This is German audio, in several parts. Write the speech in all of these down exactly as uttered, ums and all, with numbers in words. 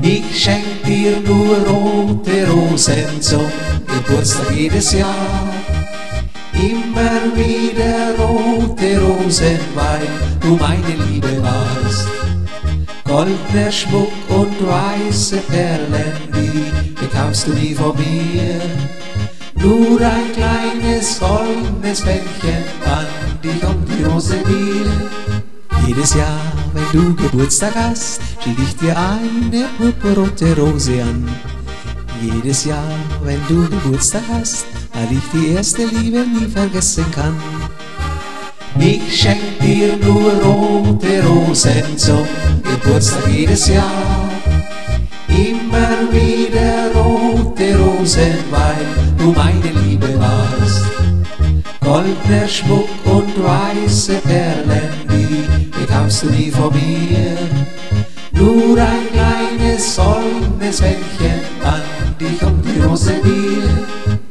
Ich schenk dir nur rote Rosen zum Geburtstag jedes Jahr. Immer wieder rote Rosen, weil du meine Liebe warst. Goldener Schmuck und weiße Perlen, die bekamst du nie von mir. Nur ein kleines goldenes Bändchen an dich um die Rose mir. Jedes Jahr, wenn du Geburtstag hast, schick ich dir eine purpurrote Rose an. Jedes Jahr, wenn du Geburtstag hast, weil ich die erste Liebe nie vergessen kann. Ich schenk dir nur rote Rosen zum Geburtstag jedes Jahr. Immer wieder rote Rosen, weil du meine Liebe warst. Goldener Schmuck und weiße Perlen, die bekamst du nie von mir. Nur ein kleines goldenes Bändchen an dich um die Rose mir.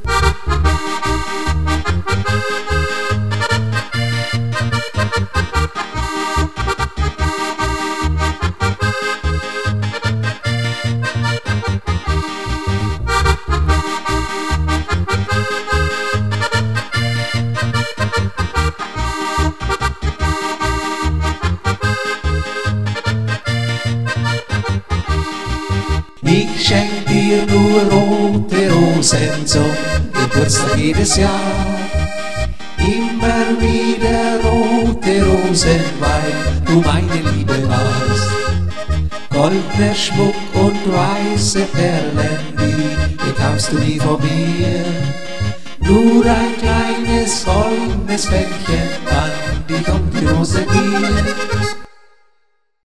Ich schenk dir nur rote Rosen zum Geburtstag jedes Jahr. Immer wieder rote Rosen, weil du meine Liebe warst. Goldener Schmuck und weiße Perlen, die bekamst du nie von mir. Nur ein kleines goldenes Bändchen an dich um die Rose mir.